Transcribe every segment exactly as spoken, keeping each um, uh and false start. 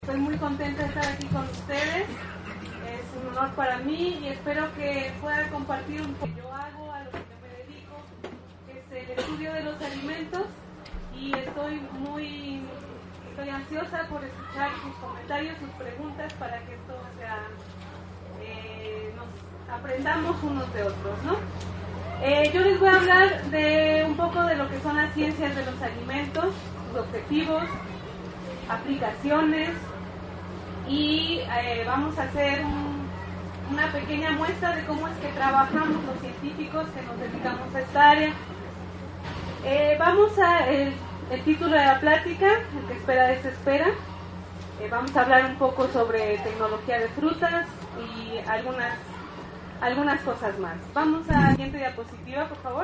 Estoy muy contenta de estar aquí con ustedes, es un honor para mí y espero que pueda compartir un poco lo que yo hago, a lo que yo me dedico, que es el estudio de los alimentos, y estoy muy estoy ansiosa por escuchar sus comentarios, sus preguntas, para que esto sea, eh, nos aprendamos unos de otros, ¿no? Eh, yo les voy a hablar de un poco de lo que son las ciencias de los alimentos, sus objetivos, aplicaciones, y eh, vamos a hacer un, una pequeña muestra de cómo es que trabajamos los científicos que nos dedicamos a esta área. Eh, vamos a el, el título de la plática, el que espera desespera. Eh, vamos a hablar un poco sobre tecnología de frutas y algunas algunas cosas más. Vamos a la siguiente diapositiva, por favor.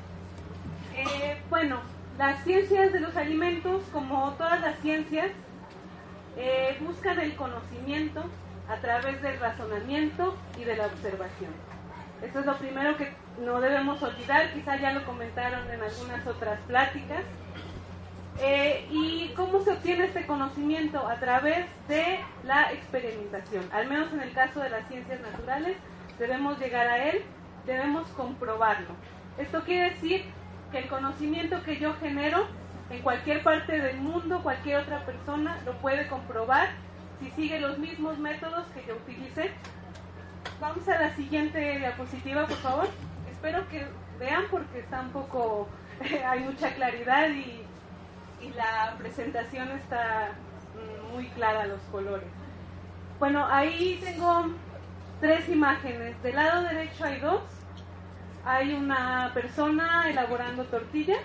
Eh, bueno, las ciencias de los alimentos, como todas las ciencias, eh, buscan el conocimiento a través del razonamiento y de la observación. Eso es lo primero que no debemos olvidar, quizá ya lo comentaron en algunas otras pláticas. Eh, ¿Y cómo se obtiene este conocimiento? A través de la experimentación. Al menos en el caso de las ciencias naturales, debemos llegar a él, debemos comprobarlo. Esto quiere decir que el conocimiento que yo genero en cualquier parte del mundo, cualquier otra persona lo puede comprobar si sigue los mismos métodos que yo utilicé. Vamos a la siguiente diapositiva, por favor. Espero que vean porque está un poco, hay mucha claridad y, y la presentación está muy clara, los colores. Bueno, ahí tengo tres imágenes. Del lado derecho hay dos. Hay una persona elaborando tortillas.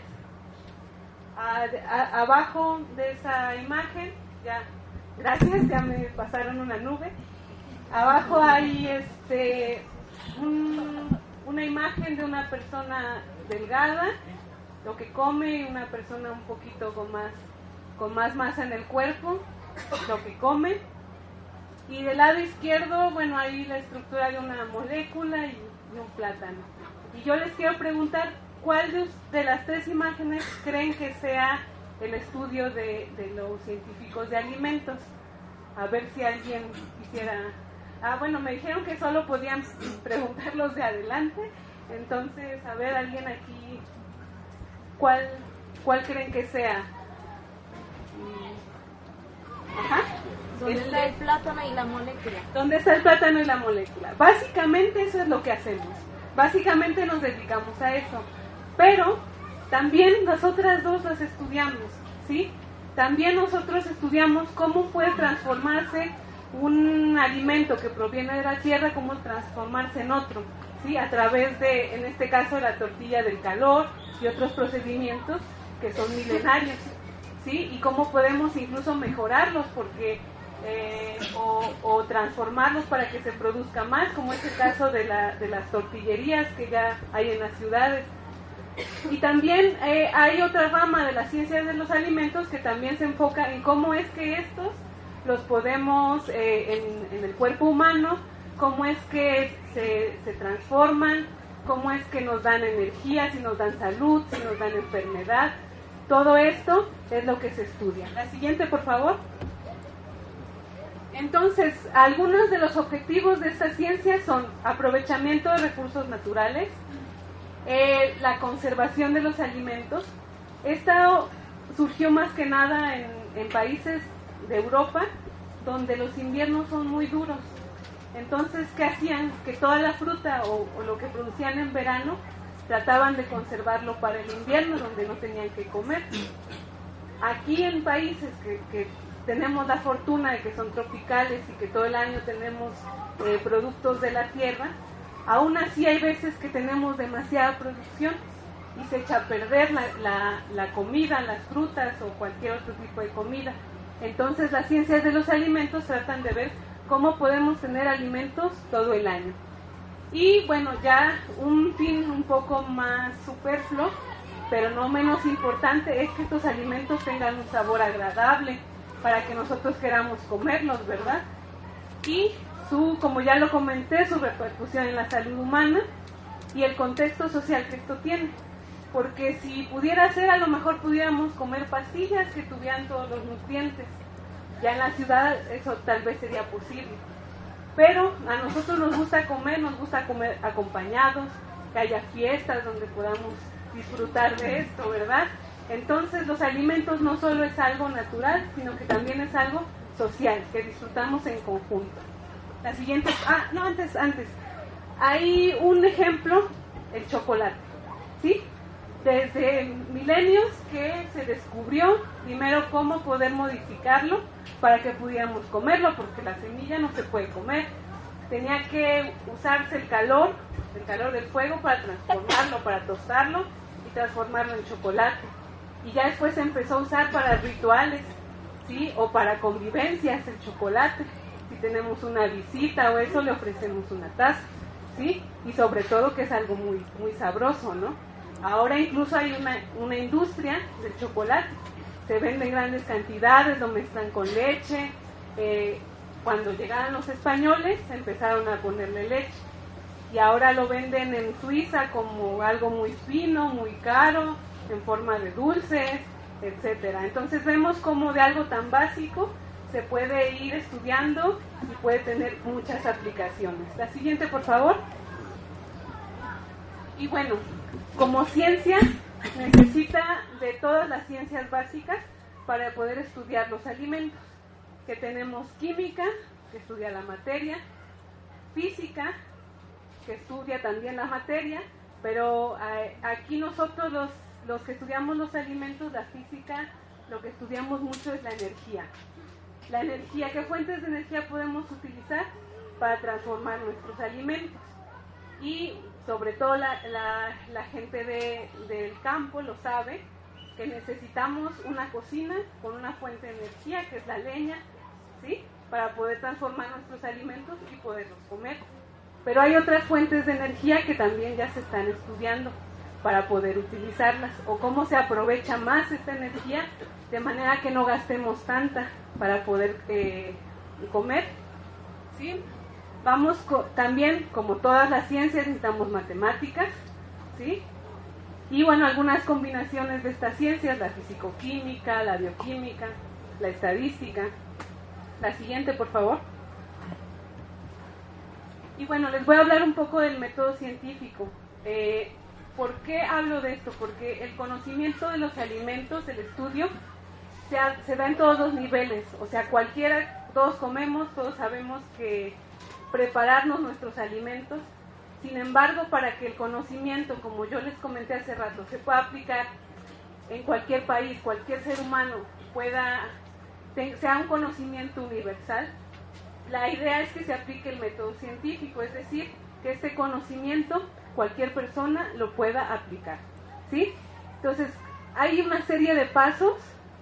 A, a, abajo de esa imagen, ya, gracias, ya me pasaron una nube. Abajo hay este un, una imagen de una persona delgada, lo que come, y una persona un poquito con más, con más masa en el cuerpo, lo que come. Y del lado izquierdo, bueno, hay la estructura de una molécula y, y un plátano. Y yo les quiero preguntar, ¿cuál de, de las tres imágenes creen que sea el estudio de, de los científicos de alimentos? A ver si alguien quisiera... Ah, bueno, me dijeron que solo podían preguntar los de adelante. Entonces, a ver, alguien aquí, ¿cuál, cuál creen que sea? Ajá. ¿Dónde este, está el plátano y la molécula? ¿Dónde está el plátano y la molécula? Básicamente eso es lo que hacemos. Básicamente nos dedicamos a eso. Pero también nosotras dos las estudiamos, ¿sí? También nosotros estudiamos cómo puede transformarse un alimento que proviene de la tierra, cómo transformarse en otro, ¿sí? A través de, en este caso, la tortilla del calor y otros procedimientos que son milenarios, ¿sí? Y cómo podemos incluso mejorarlos porque eh, o, o transformarlos para que se produzca más, como es el caso de, la, de las tortillerías que ya hay en las ciudades. Y también eh, hay otra rama de las ciencias de los alimentos que también se enfoca en cómo es que estos los podemos eh, en, en el cuerpo humano, cómo es que se, se transforman, cómo es que nos dan energía, si nos dan salud, si nos dan enfermedad. Todo esto es lo que se estudia. La siguiente, por favor. Entonces, algunos de los objetivos de esta ciencia son aprovechamiento de recursos naturales, Eh, la conservación de los alimentos. Esta surgió más que nada en, en países de Europa donde los inviernos son muy duros. Entonces, ¿qué hacían? Que toda la fruta o, o lo que producían en verano trataban de conservarlo para el invierno, donde no tenían que comer. Aquí en países que, que tenemos la fortuna de que son tropicales y que todo el año tenemos eh, productos de la tierra, aún así hay veces que tenemos demasiada producción y se echa a perder la, la, la comida, las frutas o cualquier otro tipo de comida. Entonces las ciencias de los alimentos tratan de ver cómo podemos tener alimentos todo el año. Y bueno, ya un fin un poco más superfluo, pero no menos importante, es que estos alimentos tengan un sabor agradable para que nosotros queramos comerlos, ¿verdad? Y su, como ya lo comenté, su repercusión en la salud humana y el contexto social que esto tiene. Porque si pudiera ser, a lo mejor pudiéramos comer pastillas que tuvieran todos los nutrientes. Ya en la ciudad eso tal vez sería posible. Pero a nosotros nos gusta comer, nos gusta comer acompañados, que haya fiestas donde podamos disfrutar de esto, ¿verdad? Entonces los alimentos no solo es algo natural, sino que también es algo social, que disfrutamos en conjunto. La siguiente, ah, no, antes, antes, hay un ejemplo, el chocolate, ¿sí? Desde milenios que se descubrió primero cómo poder modificarlo para que pudiéramos comerlo, porque la semilla no se puede comer. Tenía que usarse el calor, el calor del fuego para transformarlo, para tostarlo y transformarlo en chocolate. Y ya después se empezó a usar para rituales, ¿sí? O para convivencias el chocolate. Si tenemos una visita o eso, le ofrecemos una taza, ¿sí? Y sobre todo que es algo muy, muy sabroso, ¿no? Ahora incluso hay una, una industria del chocolate. Se vende en grandes cantidades, lo mezclan con leche. Eh, cuando llegaron los españoles empezaron a ponerle leche. Y ahora lo venden en Suiza como algo muy fino, muy caro, en forma de dulces, etcétera. Entonces vemos cómo de algo tan básico se puede ir estudiando y puede tener muchas aplicaciones. La siguiente, por favor. Y bueno, como ciencia, necesita de todas las ciencias básicas para poder estudiar los alimentos. Que tenemos química, que estudia la materia, física, que estudia también la materia, pero eh, aquí nosotros los, los que estudiamos los alimentos, la física, lo que estudiamos mucho es la energía. La energía, ¿qué fuentes de energía podemos utilizar para transformar nuestros alimentos? Y sobre todo la, la, la gente de, del campo lo sabe, que necesitamos una cocina con una fuente de energía, que es la leña, ¿sí? Para poder transformar nuestros alimentos y poderlos comer. Pero hay otras fuentes de energía que también ya se están estudiando para poder utilizarlas, o cómo se aprovecha más esta energía de manera que no gastemos tanta para poder eh, comer, ¿sí? Vamos co- también, como todas las ciencias, necesitamos matemáticas, ¿sí? Y bueno, algunas combinaciones de estas ciencias, la fisicoquímica, la bioquímica, la estadística. La siguiente, por favor. Y bueno, les voy a hablar un poco del método científico. Eh, ¿Por qué hablo de esto? Porque el conocimiento de los alimentos, el estudio, se, ha, se da en todos los niveles. O sea, cualquiera, todos comemos, todos sabemos que prepararnos nuestros alimentos. Sin embargo, para que el conocimiento, como yo les comenté hace rato, se pueda aplicar en cualquier país, cualquier ser humano pueda, sea un conocimiento universal, la idea es que se aplique el método científico, es decir, que este conocimiento cualquier persona lo pueda aplicar, ¿sí? Entonces, hay una serie de pasos,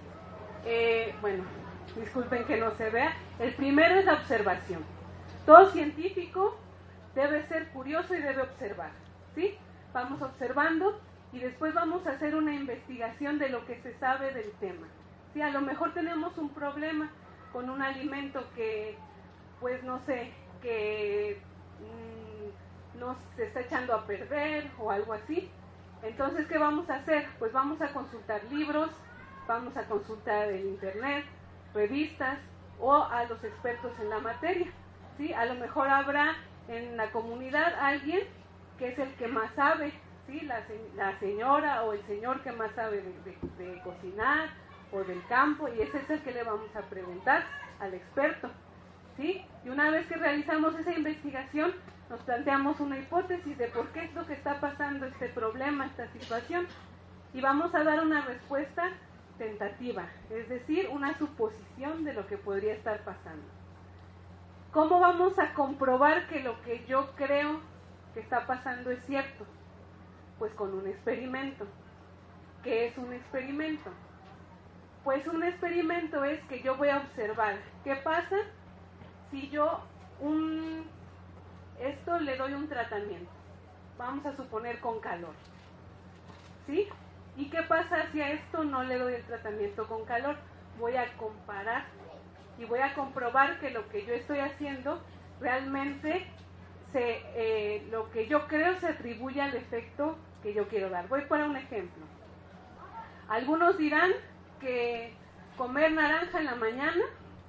eh, bueno, disculpen que no se vea. El primero es la observación. Todo científico debe ser curioso y debe observar, ¿sí? Vamos observando y después vamos a hacer una investigación de lo que se sabe del tema, ¿sí? A lo mejor tenemos un problema con un alimento que, pues no sé, que mmm, nos se está echando a perder o algo así. Entonces, ¿qué vamos a hacer? Pues vamos a consultar libros, vamos a consultar el internet, revistas o a los expertos en la materia, ¿sí? A lo mejor habrá en la comunidad alguien que es el que más sabe, ¿sí? La, la señora o el señor que más sabe de, de, de cocinar o del campo, y ese es el que le vamos a preguntar al experto, ¿sí? Y una vez que realizamos esa investigación, nos planteamos una hipótesis de por qué es lo que está pasando este problema, esta situación, y vamos a dar una respuesta tentativa, es decir, una suposición de lo que podría estar pasando. ¿Cómo vamos a comprobar que lo que yo creo que está pasando es cierto? Pues con un experimento. ¿Qué es un experimento? Pues un experimento es que yo voy a observar qué pasa si yo un, esto le doy un tratamiento, vamos a suponer con calor, ¿sí? ¿Y qué pasa si a esto no le doy el tratamiento con calor? Voy a comparar y voy a comprobar que lo que yo estoy haciendo realmente se, eh, lo que yo creo se atribuye al efecto que yo quiero dar. Voy para un ejemplo. Algunos dirán que comer naranja en la mañana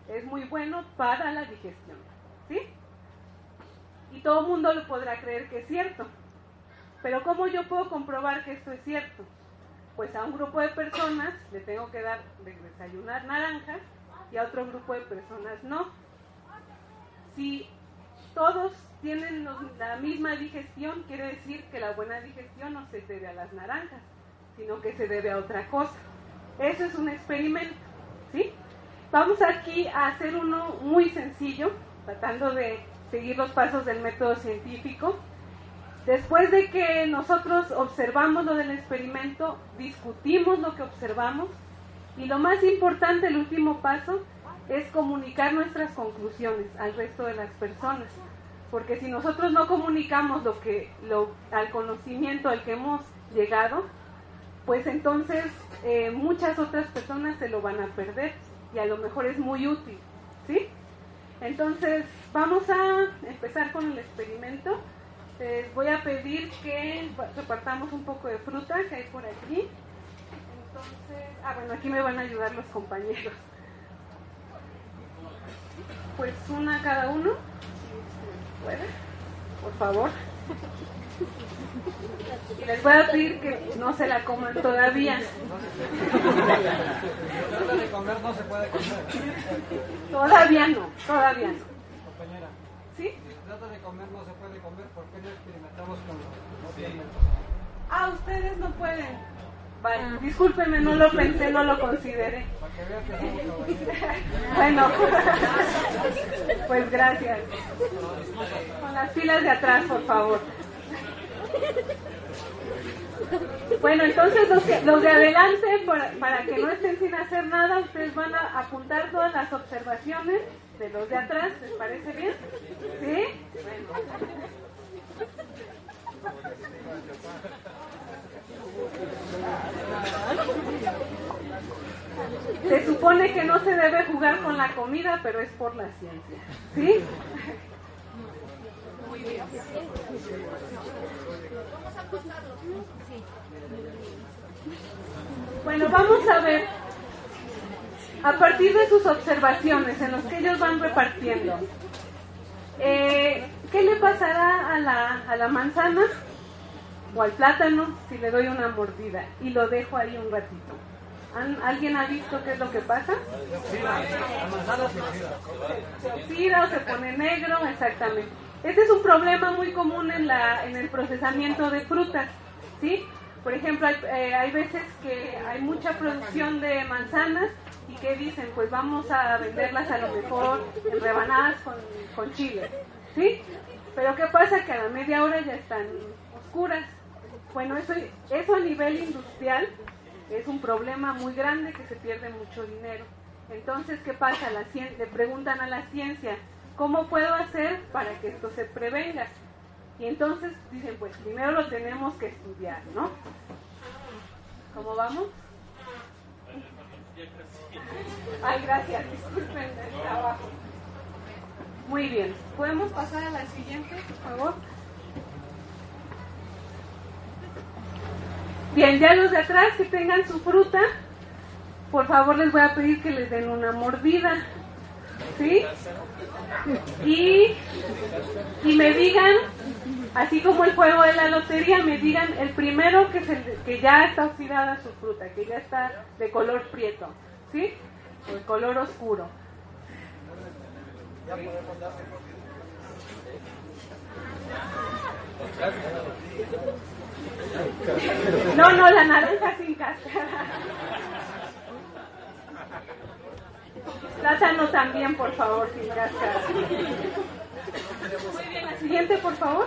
es muy bueno para la digestión, ¿sí? Y todo el mundo lo podrá creer que es cierto. Pero ¿cómo yo puedo comprobar que esto es cierto? Pues a un grupo de personas le tengo que dar de desayunar naranjas y a otro grupo de personas no. Si todos tienen los, la misma digestión, quiere decir que la buena digestión no se debe a las naranjas, sino que se debe a otra cosa. Eso es un experimento, ¿sí? Vamos aquí a hacer uno muy sencillo, tratando de seguir los pasos del método científico. Después de que nosotros observamos lo del experimento, discutimos lo que observamos y lo más importante, el último paso, es comunicar nuestras conclusiones al resto de las personas. Porque si nosotros no comunicamos lo que, lo, al conocimiento al que hemos llegado, pues entonces eh, muchas otras personas se lo van a perder y a lo mejor es muy útil, ¿sí? Entonces vamos a empezar con el experimento. Les voy a pedir que repartamos un poco de fruta que hay por aquí. Entonces, ah, bueno, aquí me van a ayudar los compañeros. Pues una cada uno, si puede, por favor. Y les voy a pedir que no se la coman todavía. Trata de comer, no se puede comer. Todavía no, todavía no. Compañera. ¿Sí? Trata de comer, no se puede comer, porque no experimentamos con los alimentos. Ah, ustedes no pueden. Vale, discúlpenme, no lo pensé, no lo consideré. Para que vean que somos caballeros. Bueno, pues gracias. Con las filas de atrás, por favor. Bueno, entonces los, que, los de adelante, para, para que no estén sin hacer nada, ustedes van a apuntar todas las observaciones de los de atrás. ¿Les parece bien? ¿Sí? Bueno. Se supone que no se debe jugar con la comida, pero es por la ciencia, ¿sí? Muy bien. Bueno, vamos a ver, a partir de sus observaciones en los que ellos van repartiendo, eh, ¿qué le pasará a la, a la manzana o al plátano si le doy una mordida y lo dejo ahí un ratito? ¿Alguien ha visto qué es lo que pasa? La manzana se oxida. Se oxida o se pone negro, exactamente. Este es un problema muy común en, la, en el procesamiento de frutas, ¿sí? Por ejemplo, hay, eh, hay veces que hay mucha producción de manzanas y que dicen, pues vamos a venderlas a lo mejor en rebanadas con, con chile, ¿sí? Pero ¿qué pasa? Que a la media hora ya están oscuras. Bueno, eso, eso a nivel industrial es un problema muy grande, que se pierde mucho dinero. Entonces, ¿qué pasa? La cien- le preguntan a la ciencia, ¿cómo puedo hacer para que esto se prevenga? Y entonces dicen, pues primero lo tenemos que estudiar, ¿no? ¿Cómo vamos? Ay, gracias, disculpen el trabajo. Muy bien, ¿podemos pasar a la siguiente, por favor? Bien, ya los de atrás que tengan su fruta, por favor les voy a pedir que les den una mordida, ¿sí? Y, y me digan, así como el juego de la lotería, me digan el primero que, se, que ya está oxidada su fruta, que ya está de color prieto, ¿sí? O de color oscuro. No, no, la naranja sin cáscara. Plátano también, por favor, sin cáscara. Muy bien, la siguiente, por favor.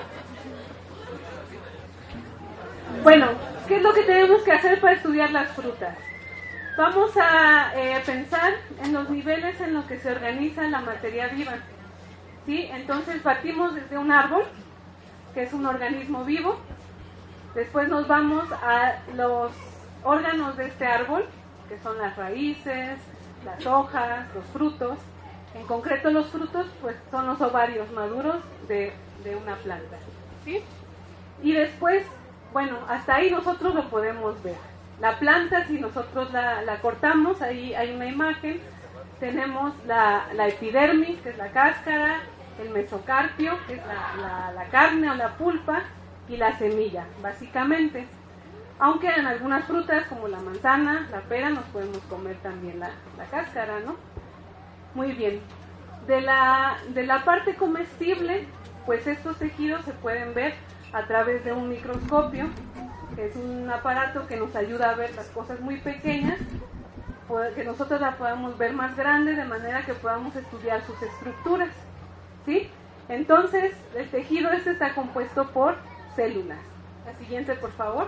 Bueno, ¿qué es lo que tenemos que hacer para estudiar las frutas? Vamos a eh, pensar en los niveles en los que se organiza la materia viva, ¿sí? Entonces partimos desde un árbol, que es un organismo vivo. Después nos vamos a los órganos de este árbol, que son las raíces, las hojas, los frutos. En concreto los frutos, pues son los ovarios maduros de, de una planta, ¿sí? Y después, bueno, hasta ahí nosotros lo podemos ver. La planta, si nosotros la, la cortamos, ahí hay una imagen, tenemos la, la epidermis, que es la cáscara, el mesocarpio, que es la, la, la carne o la pulpa, y la semilla, básicamente. Aunque en algunas frutas, como la manzana, la pera, nos podemos comer también la, la cáscara, ¿no? Muy bien. De la, de la parte comestible, pues estos tejidos se pueden ver a través de un microscopio, que es un aparato que nos ayuda a ver las cosas muy pequeñas, que nosotros la podamos ver más grande, de manera que podamos estudiar sus estructuras, ¿sí? Entonces, el tejido este está compuesto por células. La siguiente, por favor.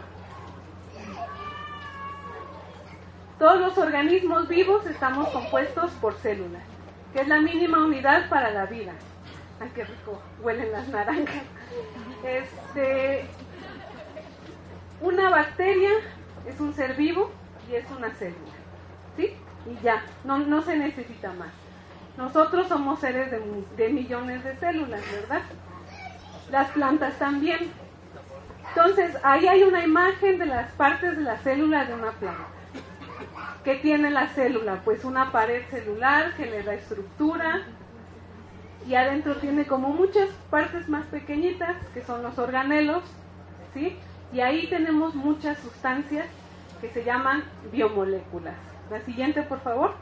Todos los organismos vivos estamos compuestos por células, que es la mínima unidad para la vida. ¡Ay, qué rico! Huelen las naranjas. Este, una bacteria es un ser vivo y es una célula, ¿sí? Y ya, no, no se necesita más. Nosotros somos seres de, de millones de células, ¿verdad? Las plantas también. Entonces, ahí hay una imagen de las partes de la célula de una planta. ¿Qué tiene la célula? Pues una pared celular que le da estructura, y adentro tiene como muchas partes más pequeñitas, que son los organelos, ¿sí? Y ahí tenemos muchas sustancias que se llaman biomoléculas. La siguiente, por favor.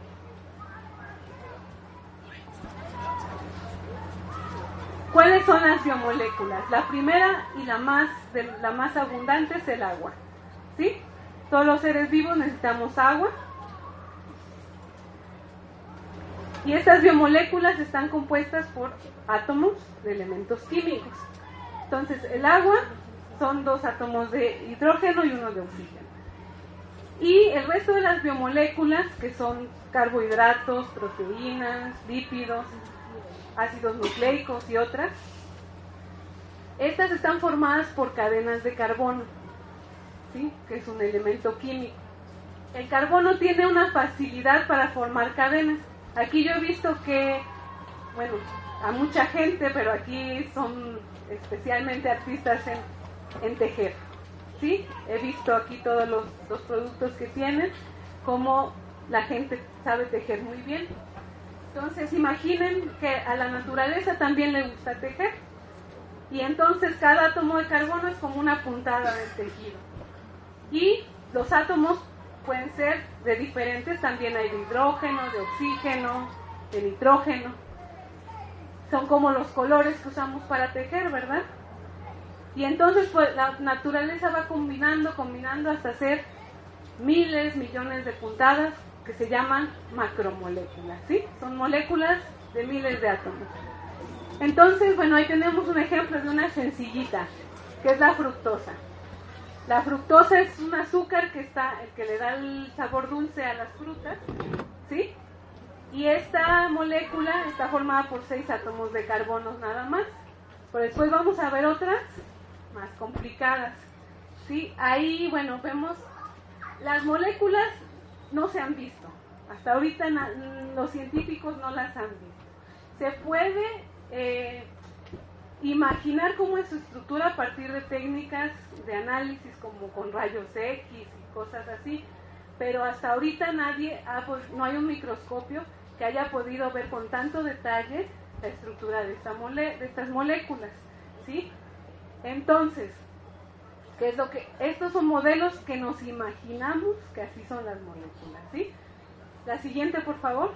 ¿Cuáles son las biomoléculas? La primera y la más, de, la más abundante es el agua, ¿sí? Todos los seres vivos necesitamos agua. Y estas biomoléculas están compuestas por átomos de elementos químicos. Entonces, el agua son dos átomos de hidrógeno y uno de oxígeno. Y el resto de las biomoléculas, que son carbohidratos, proteínas, lípidos, ácidos nucleicos y otras, estas están formadas por cadenas de carbono, ¿sí? Que es un elemento químico. El carbono tiene una facilidad para formar cadenas. Aquí yo he visto que, bueno, a mucha gente, pero aquí son especialmente artistas en, en tejer, ¿sí? He visto aquí todos los, los productos que tienen, cómo la gente sabe tejer muy bien. Entonces, imaginen que a la naturaleza también le gusta tejer. Y entonces cada átomo de carbono es como una puntada del tejido. Y los átomos pueden ser de diferentes, también hay de hidrógeno, de oxígeno, de nitrógeno. Son como los colores que usamos para tejer, ¿verdad? Y entonces pues la naturaleza va combinando, combinando hasta hacer miles, millones de puntadas que se llaman macromoléculas, ¿sí? Son moléculas de miles de átomos. Entonces, bueno, ahí tenemos un ejemplo de una sencillita, que es la fructosa. La fructosa es un azúcar que está, el que le da el sabor dulce a las frutas, ¿sí? Y esta molécula está formada por seis átomos de carbono nada más. Pero después vamos a ver otras más complicadas, ¿sí? Ahí, bueno, vemos las moléculas no se han visto. Hasta ahorita na, los científicos no las han visto. Se puede eh, imaginar cómo es su estructura a partir de técnicas de análisis como con rayos X y cosas así, pero hasta ahorita nadie ha, no hay un microscopio que haya podido ver con tanto detalle la estructura de, esta mole, de estas moléculas, ¿sí? Entonces, ¿qué es lo que? Estos son modelos que nos imaginamos que así son las moléculas, ¿sí? La siguiente, por favor.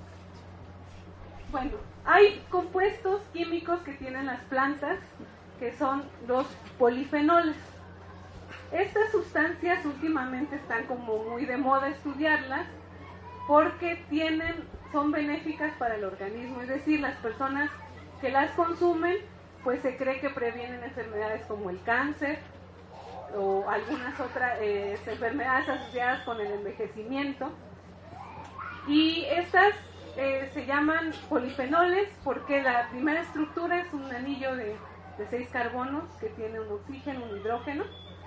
Bueno, hay compuestos químicos que tienen las plantas, que son los polifenoles. Estas sustancias últimamente están como muy de moda estudiarlas, porque tienen, son benéficas para el organismo, es decir, las personas que las consumen, pues se cree que previenen enfermedades como el cáncer o algunas otras eh, enfermedades asociadas con el envejecimiento. Y estas eh, se llaman polifenoles porque la primera estructura es un anillo de, de seis carbonos que tiene un oxígeno, un hidrógeno.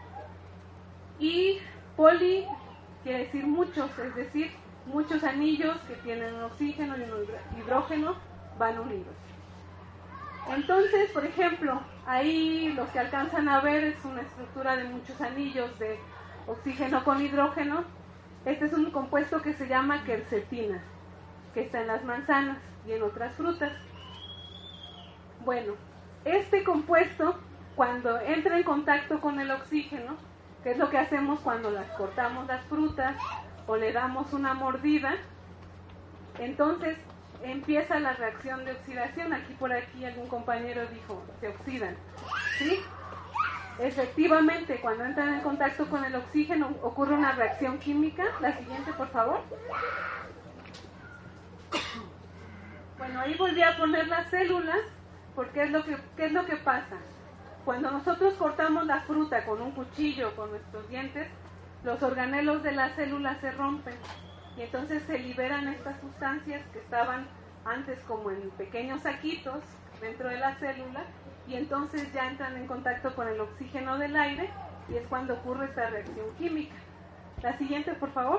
Y poli quiere decir muchos, es decir, muchos anillos que tienen un oxígeno y un hidrógeno van unidos. Entonces, por ejemplo, ahí lo que alcanzan a ver es una estructura de muchos anillos de oxígeno con hidrógeno. Este es un compuesto que se llama quercetina, que está en las manzanas y en otras frutas. Bueno, este compuesto, cuando entra en contacto con el oxígeno, que es lo que hacemos cuando las cortamos las frutas o le damos una mordida, entonces empieza la reacción de oxidación. Aquí por aquí algún compañero dijo, se oxidan, ¿sí? Efectivamente, cuando entran en contacto con el oxígeno ocurre una reacción química. La siguiente, por favor. Bueno, ahí volví a poner las células, porque es lo que, ¿qué es lo que pasa? Cuando nosotros cortamos la fruta con un cuchillo, con nuestros dientes, los organelos de las células se rompen y entonces se liberan estas sustancias que estaban antes como en pequeños saquitos dentro de la célula, y entonces ya entran en contacto con el oxígeno del aire y es cuando ocurre esta reacción química. La siguiente, por favor.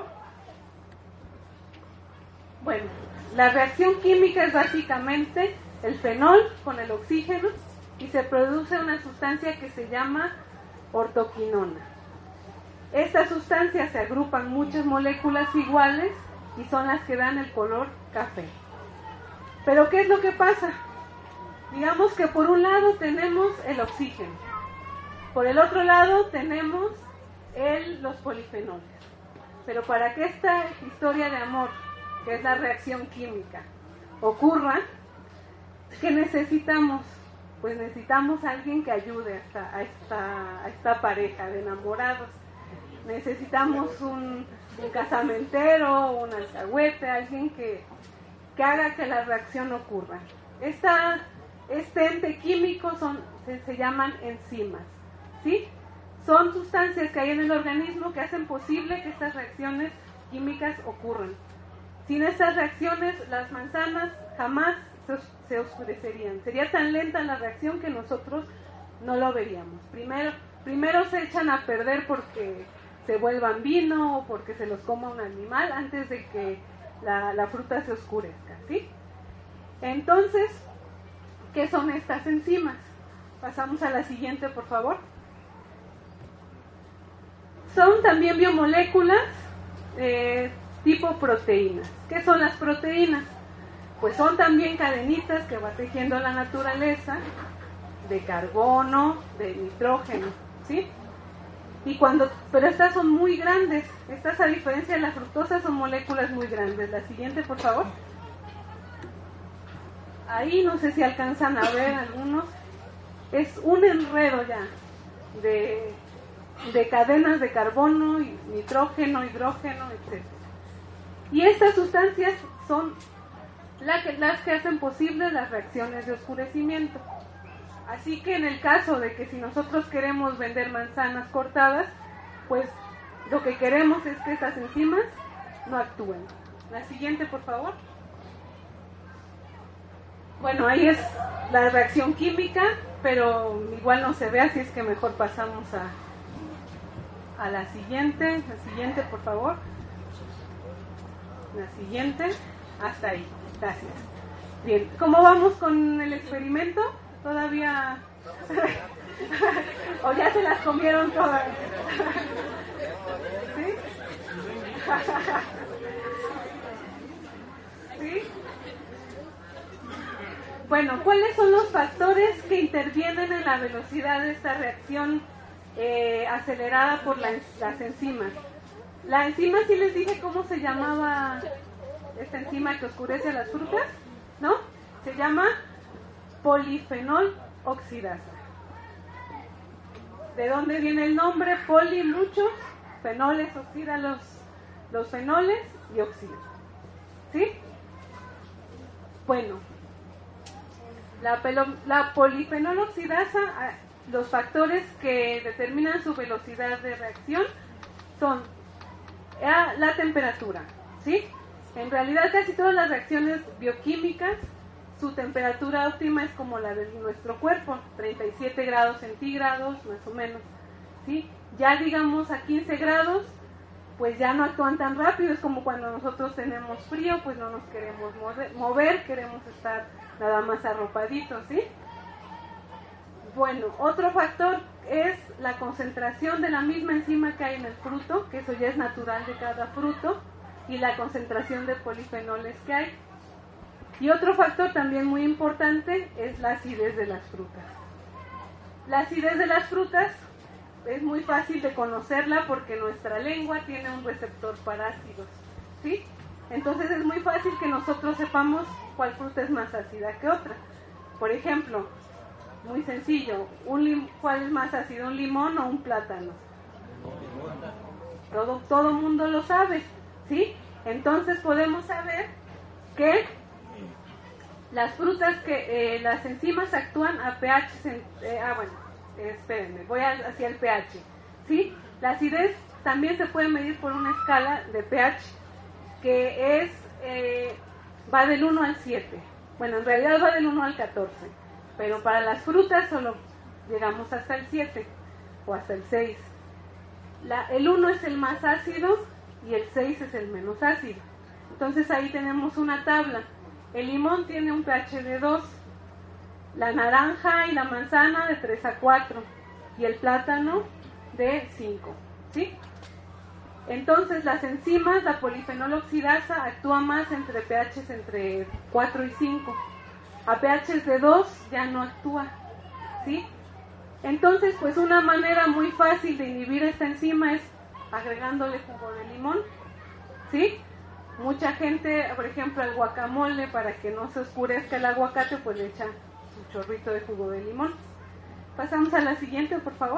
Bueno, la reacción química es básicamente el fenol con el oxígeno y se produce una sustancia que se llama ortoquinona. Estas sustancias se agrupan muchas moléculas iguales y son las que dan el color café. Pero ¿qué es lo que pasa? Digamos que por un lado tenemos el oxígeno, por el otro lado tenemos el, los polifenoles. Pero para que esta historia de amor, que es la reacción química, ocurra, ¿qué necesitamos? Pues necesitamos a alguien que ayude a esta, a esta, a esta pareja de enamorados. Necesitamos un, un casamentero, un alcahuete, alguien que, que haga que la reacción ocurra. Esta, este ente químico son, se, se llaman enzimas, ¿sí? Son sustancias que hay en el organismo que hacen posible que estas reacciones químicas ocurran. Sin estas reacciones, las manzanas jamás se, se oscurecerían. Sería tan lenta la reacción que nosotros no lo veríamos. Primero, primero se echan a perder porque se vuelvan vino o porque se los coma un animal antes de que la, la fruta se oscurezca, ¿sí? Entonces, ¿qué son estas enzimas? Pasamos a la siguiente, por favor. Son también biomoléculas eh, tipo proteínas. ¿Qué son las proteínas? Pues son también cadenitas que va tejiendo la naturaleza de carbono, de nitrógeno, ¿sí? Y cuando, pero estas son muy grandes. Estas, a diferencia de la fructosa, son moléculas muy grandes. La siguiente, por favor. Ahí no sé si alcanzan a ver algunos. Es un enredo ya de, de cadenas de carbono, y nitrógeno, hidrógeno, etcétera. Y estas sustancias son la que, las que hacen posibles las reacciones de oscurecimiento. Así que en el caso de que si nosotros queremos vender manzanas cortadas, pues lo que queremos es que estas enzimas no actúen. La siguiente, por favor. Bueno, ahí es la reacción química, pero igual no se ve, así es que mejor pasamos a, a la siguiente. La siguiente, por favor. La siguiente. Hasta ahí. Gracias. Bien, ¿cómo vamos con el experimento? Todavía... ¿O ya se las comieron todas? ¿Sí? ¿Sí? Bueno, ¿cuáles son los factores que intervienen en la velocidad de esta reacción eh, acelerada por la, las enzimas? La enzima, sí les dije cómo se llamaba esta enzima que oscurece las frutas, ¿no? Se llama polifenol oxidasa. ¿De dónde viene el nombre? Poli, muchos, fenoles, oxida los, los fenoles y oxida. ¿Sí? Bueno, la, pelo, la polifenol oxidasa, los factores que determinan su velocidad de reacción son la temperatura, ¿sí? En realidad casi todas las reacciones bioquímicas, su temperatura óptima es como la de nuestro cuerpo, treinta y siete grados centígrados más o menos, ¿sí? Ya digamos a quince grados, pues ya no actúan tan rápido, es como cuando nosotros tenemos frío, pues no nos queremos mover, queremos estar nada más arropaditos, ¿sí? Bueno, otro factor es la concentración de la misma enzima que hay en el fruto, que eso ya es natural de cada fruto, y la concentración de polifenoles que hay. Y otro factor también muy importante es la acidez de las frutas. La acidez de las frutas es muy fácil de conocerla porque nuestra lengua tiene un receptor para ácidos, ¿sí? Entonces es muy fácil que nosotros sepamos cuál fruta es más ácida que otra. Por ejemplo, muy sencillo, un lim- ¿cuál es más ácido, un limón o un plátano? Todo todo mundo lo sabe, ¿sí? Entonces podemos saber que las frutas que eh, las enzimas actúan a pH, eh, ah bueno, eh, espérenme, voy a, hacia el pH, ¿sí? La acidez también se puede medir por una escala de pH que es eh, va del uno al siete. Bueno, en realidad va del uno al catorce, pero para las frutas solo llegamos hasta el siete o hasta el seis. La, el uno es el más ácido y el seis es el menos ácido. Entonces ahí tenemos una tabla. El limón tiene un pH de dos, la naranja y la manzana de tres a cuatro y el plátano de cinco, ¿sí? Entonces las enzimas, la polifenol oxidasa actúa más entre pHs entre cuatro y cinco. A pHs de dos ya no actúa, ¿sí? Entonces, pues una manera muy fácil de inhibir esta enzima es agregándole jugo de limón, ¿sí? Mucha gente, por ejemplo, al guacamole, para que no se oscurezca el aguacate, pues le echan un chorrito de jugo de limón. Pasamos a la siguiente, por favor.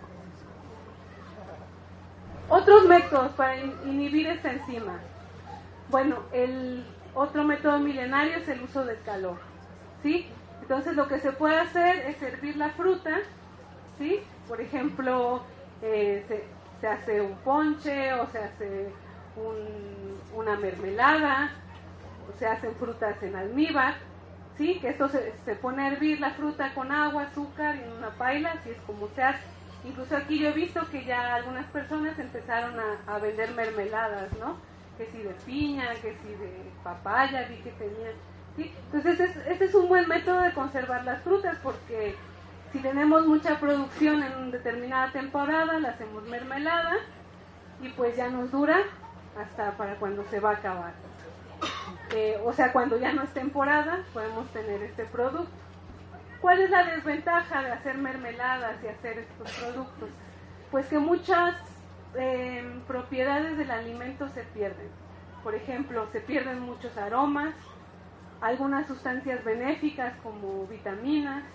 Otros métodos para inhibir esta enzima. Bueno, el otro método milenario es el uso del calor, ¿sí? Entonces lo que se puede hacer es hervir la fruta, ¿sí? Por ejemplo, eh, se, se hace un ponche o se hace un, una mermelada, o se hacen frutas en almíbar, ¿sí? Que esto se, se pone a hervir la fruta con agua, azúcar y en una paila, así es como se hace. Incluso aquí yo he visto que ya algunas personas empezaron a, a vender mermeladas, ¿no? Que si de piña, que si de papaya, vi que tenían, ¿sí? Entonces este, este es un buen método de conservar las frutas, porque si tenemos mucha producción en una determinada temporada, la hacemos mermelada y pues ya nos dura hasta para cuando se va a acabar. Eh, o sea, cuando ya no es temporada, podemos tener este producto. ¿Cuál es la desventaja de hacer mermeladas y hacer estos productos? Pues que muchas eh, propiedades del alimento se pierden. Por ejemplo, se pierden muchos aromas, algunas sustancias benéficas como vitaminas,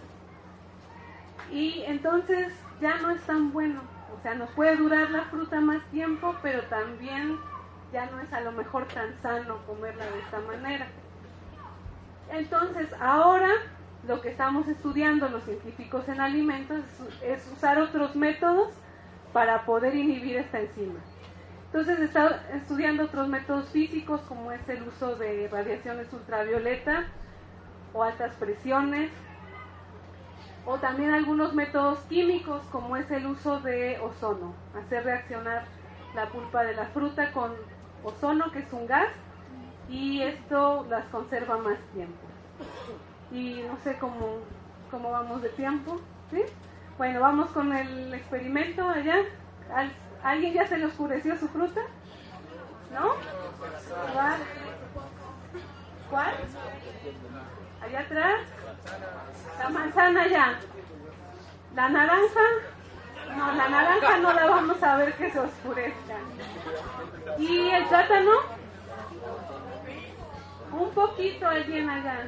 y entonces ya no es tan bueno. O sea, nos puede durar la fruta más tiempo, pero también ya no es a lo mejor tan sano comerla de esta manera. Entonces, ahora lo que estamos estudiando los científicos en alimentos es usar otros métodos para poder inhibir esta enzima. Entonces está estudiando otros métodos físicos, como es el uso de radiaciones ultravioleta o altas presiones, o también algunos métodos químicos, como es el uso de ozono, hacer reaccionar la pulpa de la fruta con ozono, que es un gas, y esto las conserva más tiempo. Y no sé cómo, cómo vamos de tiempo, ¿sí? Bueno, vamos con el experimento allá. ¿Al, ¿Alguien ya se le oscureció su fruta? ¿No? ¿Cuál? ¿Cuál? Allá atrás. La manzana ya. La naranja. No, la naranja no la vamos a ver que se oscurezca. ¿Y el plátano? Un poquito, alguien allá.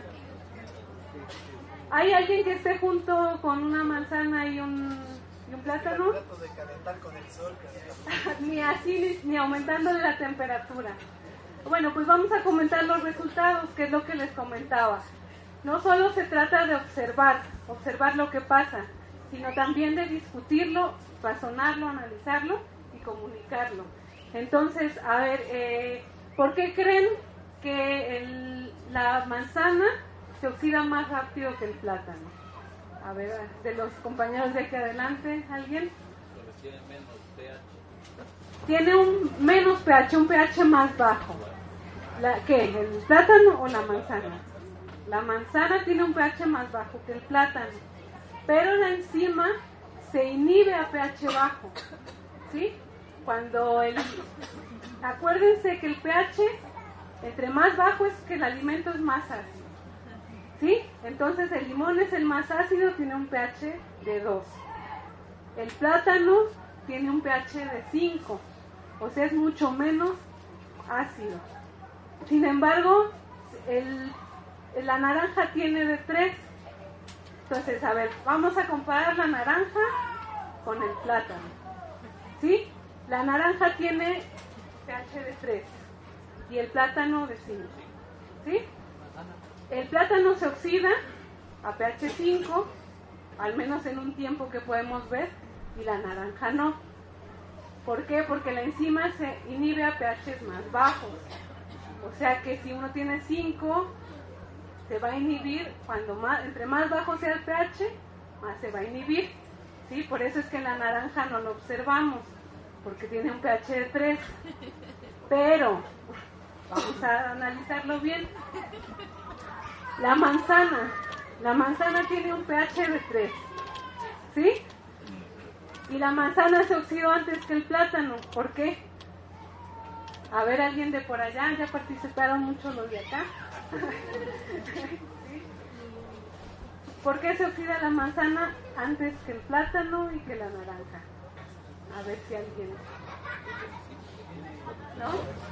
¿Hay alguien que esté junto con una manzana y un, y un plátano? Trato de calentar con el sol. Ni así, ni, ni aumentándole la temperatura. Bueno, pues vamos a comentar los resultados, que es lo que les comentaba. No solo se trata de observar, observar lo que pasa, sino también de discutirlo, razonarlo, analizarlo y comunicarlo. Entonces, a ver, eh, ¿por qué creen que el, la manzana se oxida más rápido que el plátano? A ver, de los compañeros de aquí adelante, ¿alguien? Porque tiene menos pH. Tiene un menos pH, un pH más bajo. La, ¿Qué? ¿El plátano o la manzana? La manzana tiene un pH más bajo que el plátano, pero la enzima se inhibe a pH bajo, ¿sí? Cuando el, acuérdense que el pH, entre más bajo es que el alimento es más ácido. ¿Sí? Entonces el limón es el más ácido, tiene un pH de dos. El plátano tiene un pH de cinco, o sea, es mucho menos ácido. Sin embargo, el, la naranja tiene de tres. Entonces, a ver, vamos a comparar la naranja con el plátano. ¿Sí? La naranja tiene pH de tres y el plátano de cinco. ¿Sí? El plátano se oxida a pH cinco, al menos en un tiempo que podemos ver, y la naranja no. ¿Por qué? Porque la enzima se inhibe a pHs más bajos. O sea que si uno tiene cinco, se va a inhibir, cuando más, entre más bajo sea el pH, más se va a inhibir. ¿Sí? Por eso es que la naranja no lo observamos, porque tiene un pH de tres. Pero, vamos a analizarlo bien. La manzana, la manzana tiene un pH de tres. ¿Sí? Y la manzana se oxidó antes que el plátano. ¿Por qué? A ver, alguien de por allá, ya participaron mucho los de acá. ¿Sí? ¿Por qué se oxida la manzana antes que el plátano y que la naranja? A ver si alguien... ¿No?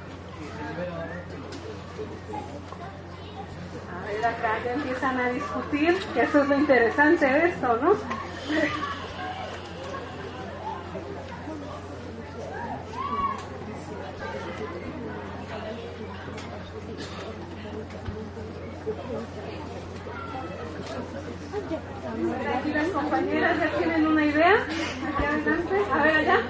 A ver, acá ya empiezan a discutir, que eso es lo interesante de esto, ¿no? Aquí las compañeras ya tienen una idea. Aquí adelante. A ver, allá.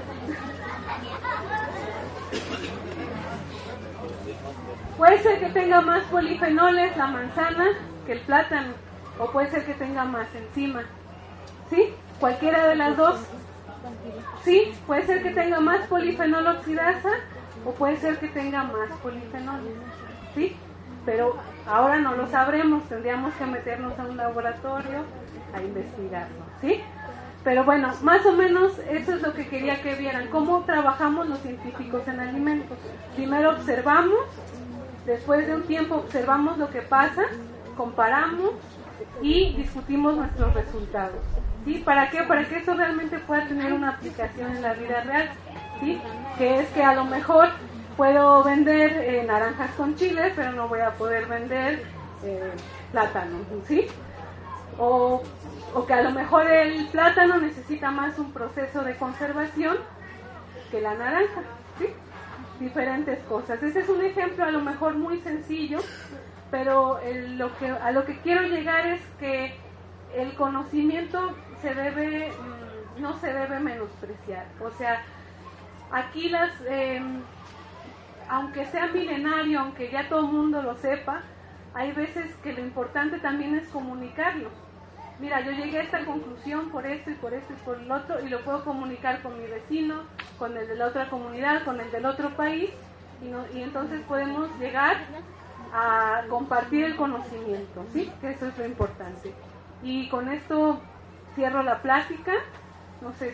Puede ser que tenga más polifenoles la manzana que el plátano, o puede ser que tenga más enzima. ¿Sí? Cualquiera de las dos. Sí, puede ser que tenga más polifenol oxidasa o puede ser que tenga más polifenoles. ¿Sí? Pero ahora no lo sabremos, tendríamos que meternos a un laboratorio a investigarlo. ¿Sí? Pero bueno, más o menos eso es lo que quería que vieran, cómo trabajamos los científicos en alimentos. Primero observamos, después de un tiempo observamos lo que pasa, comparamos y discutimos nuestros resultados. ¿Sí? ¿Para qué? Para que eso realmente pueda tener una aplicación en la vida real. ¿Sí? Que es que a lo mejor puedo vender eh, naranjas con chile, pero no voy a poder vender eh, plátano. ¿Sí? O, o que a lo mejor el plátano necesita más un proceso de conservación que la naranja. ¿Sí? Diferentes cosas. Ese es un ejemplo a lo mejor muy sencillo, pero el, lo que, a lo que quiero llegar es que el conocimiento se debe, no se debe menospreciar. O sea, aquí las, eh, aunque sea milenario, aunque ya todo el mundo lo sepa, hay veces que lo importante también es comunicarlo. Mira, yo llegué a esta conclusión por esto y por esto y por el otro, y lo puedo comunicar con mi vecino, con el de la otra comunidad, con el del otro país, y, no, y entonces podemos llegar a compartir el conocimiento, ¿sí? Que eso es lo importante. Y con esto cierro la plática. No sé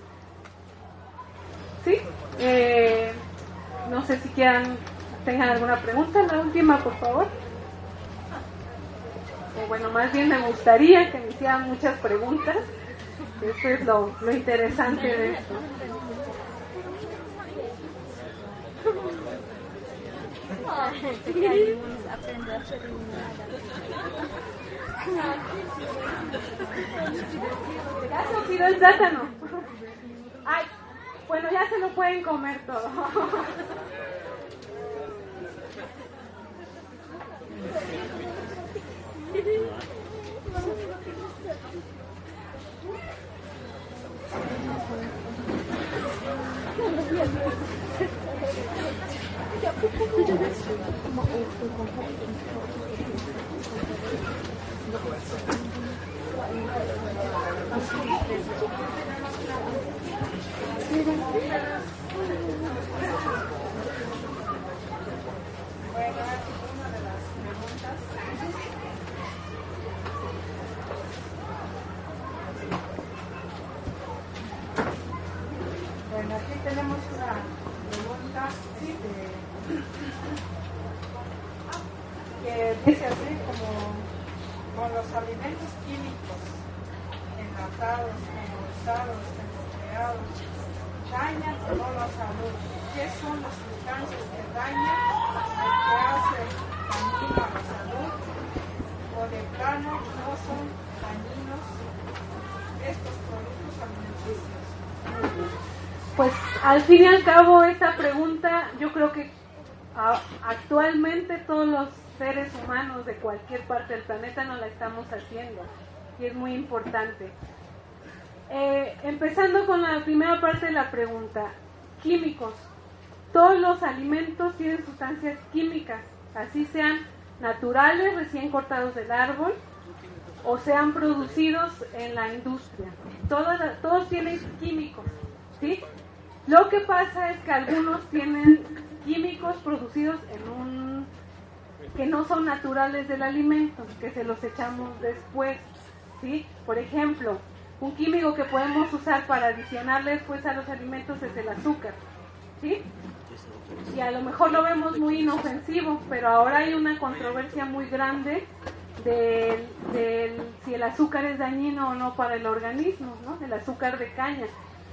si... ¿Sí? Eh, no sé si quieran, tengan alguna pregunta. La última, por favor. Eh, bueno, más bien me gustaría que me hicieran muchas preguntas. Eso es lo, lo interesante de esto. Ya se oxidó el plátano. Ay, bueno, ya se lo pueden comer todo. Bueno, aquí tenemos una pregunta, ¿sí? alimentos químicos, enlatados, endulzados, embotellados, dañan o no la salud. ¿Qué son las sustancias que dañan o que hacen dañino a la salud? O de plano no son dañinos estos productos alimenticios. Pues al fin y al cabo esta pregunta yo creo que a, actualmente todos los seres humanos de cualquier parte del planeta nos la estamos haciendo y es muy importante. Eh, empezando con la primera parte de la pregunta, químicos. Todos los alimentos tienen sustancias químicas, así sean naturales, recién cortados del árbol, o sean producidos en la industria. Todos, todos tienen químicos, ¿sí? Lo que pasa es que algunos tienen químicos producidos en un que no son naturales del alimento, que se los echamos después, ¿sí? Por ejemplo, un químico que podemos usar para adicionarle después a los alimentos es el azúcar, ¿sí? Y a lo mejor lo vemos muy inofensivo, pero ahora hay una controversia muy grande de, de si el azúcar es dañino o no para el organismo, ¿no? El azúcar de caña.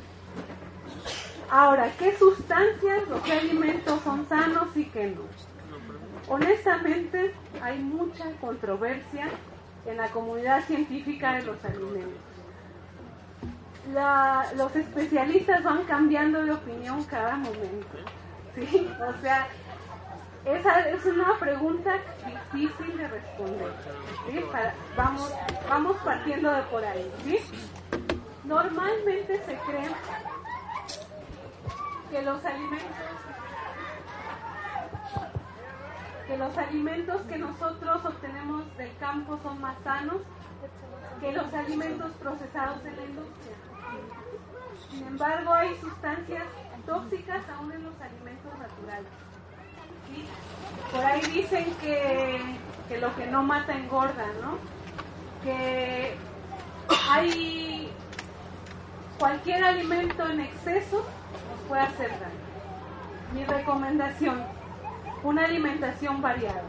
Ahora, ¿qué sustancias o qué alimentos son sanos y qué no? Honestamente, hay mucha controversia en la comunidad científica de los alimentos. La, los especialistas van cambiando de opinión cada momento, ¿sí? O sea, esa es una pregunta difícil de responder, ¿sí? Para, vamos, vamos partiendo de por ahí, ¿sí? Normalmente se cree que los alimentos que los alimentos que nosotros obtenemos del campo son más sanos que los alimentos procesados en la industria. Sin embargo, hay sustancias tóxicas aún en los alimentos naturales, ¿sí? Por ahí dicen que, que lo que no mata engorda, ¿no? Que hay cualquier alimento en exceso nos puede hacer daño. Mi recomendación, una alimentación variada.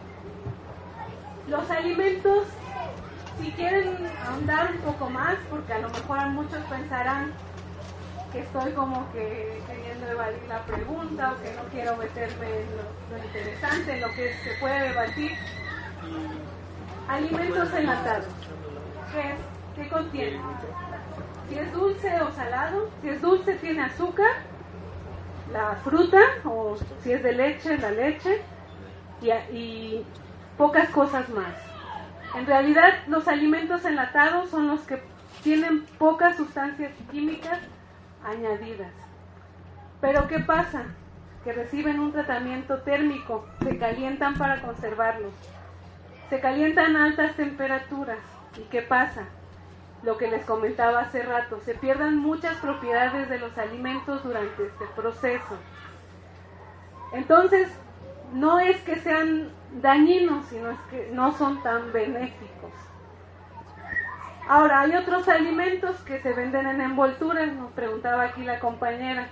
Los alimentos, si quieren ahondar un poco más, porque a lo mejor muchos pensarán que estoy como que queriendo evadir la pregunta o que no quiero meterme en lo, lo interesante, en lo que se puede debatir. Alimentos enlatados. ¿Qué es? ¿Qué contiene? Si es dulce o salado. Si es dulce tiene azúcar, la fruta, o si es de leche, la leche, y, y pocas cosas más. En realidad, los alimentos enlatados son los que tienen pocas sustancias químicas añadidas. Pero ¿qué pasa? Que reciben un tratamiento térmico, se calientan para conservarlos. Se calientan a altas temperaturas. ¿Y qué pasa? Lo que les comentaba hace rato, se pierden muchas propiedades de los alimentos durante este proceso. Entonces, no es que sean dañinos, sino es que no son tan benéficos. Ahora, hay otros alimentos que se venden en envolturas, nos preguntaba aquí la compañera.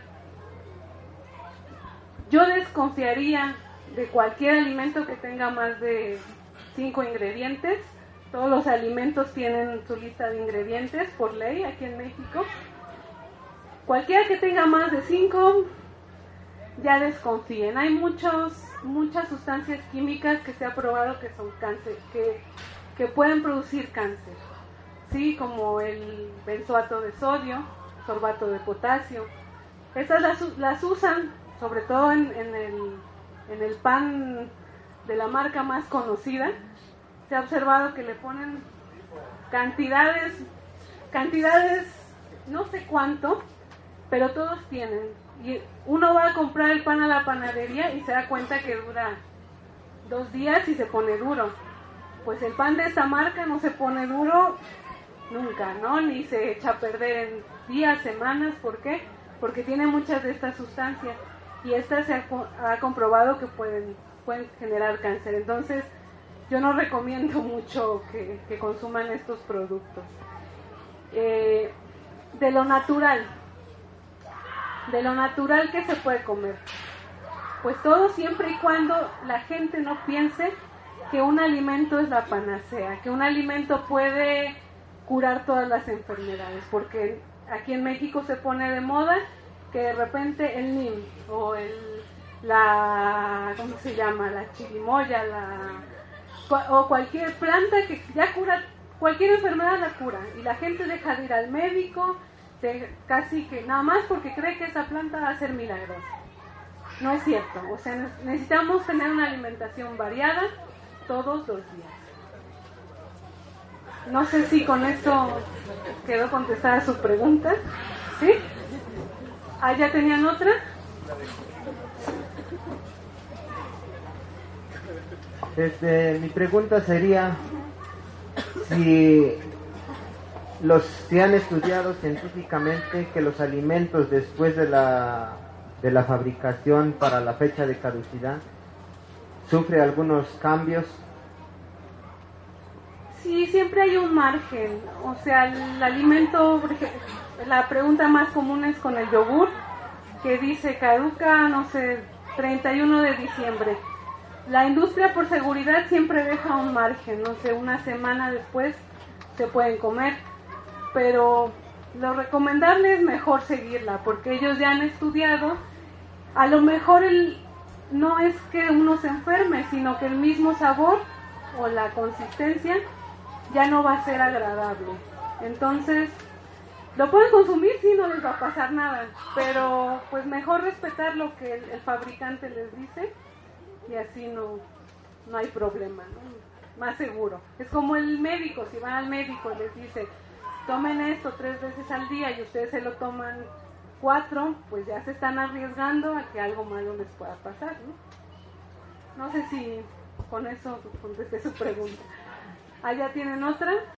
Yo desconfiaría de cualquier alimento que tenga más de cinco ingredientes. Todos los alimentos tienen su lista de ingredientes por ley aquí en México. Cualquiera que tenga más de cinco, ya desconfíen. Hay muchos, muchas sustancias químicas que se ha probado que son cáncer, que, que pueden producir cáncer, sí, como el benzoato de sodio, sorbato de potasio. Estas las, las usan sobre todo en, en, el, en el pan de la marca más conocida. Se ha observado que le ponen cantidades, cantidades, no sé cuánto, pero todos tienen. Y uno va a comprar el pan a la panadería y se da cuenta que dura dos días y se pone duro. Pues el pan de esta marca no se pone duro nunca, ¿no? Ni se echa a perder en días, semanas. ¿Por qué? Porque tiene muchas de estas sustancias y estas se ha, ha comprobado que pueden, pueden generar cáncer. Entonces, yo no recomiendo mucho que, que consuman estos productos. Eh, de lo natural, de lo natural que se puede comer. Pues todo siempre y cuando la gente no piense que un alimento es la panacea, que un alimento puede curar todas las enfermedades, porque aquí en México se pone de moda que de repente el nim o el, la, ¿cómo se llama? La chirimoya, la, o cualquier planta que ya cura, cualquier enfermedad la cura, y la gente deja de ir al médico, se, casi que nada más porque cree que esa planta va a ser milagrosa. No es cierto, o sea, necesitamos tener una alimentación variada todos los días. No sé si con esto quedó contestada su pregunta. ¿Sí? ¿Ah, ya tenían otra? Este, mi pregunta sería si los si han estudiado científicamente que los alimentos después de la de la fabricación para la fecha de caducidad sufre algunos cambios. Sí, siempre hay un margen. O sea, el alimento, por ejemplo, la pregunta más común es con el yogur, que dice caduca, no sé, treinta y uno de diciembre. La industria por seguridad siempre deja un margen, no sé, una semana después se pueden comer, pero lo recomendable es mejor seguirla, porque ellos ya han estudiado. A lo mejor el, no es que uno se enferme, sino que el mismo sabor o la consistencia ya no va a ser agradable. Entonces, lo pueden consumir, sí, no les va a pasar nada, pero pues mejor respetar lo que el, el fabricante les dice, y así no, no hay problema, ¿no? Más seguro. Es como el médico, si van al médico y les dice, tomen esto tres veces al día y ustedes se lo toman cuatro, pues ya se están arriesgando a que algo malo les pueda pasar, ¿no? No sé si con eso contesté su pregunta. ¿Ah, ya tienen otra?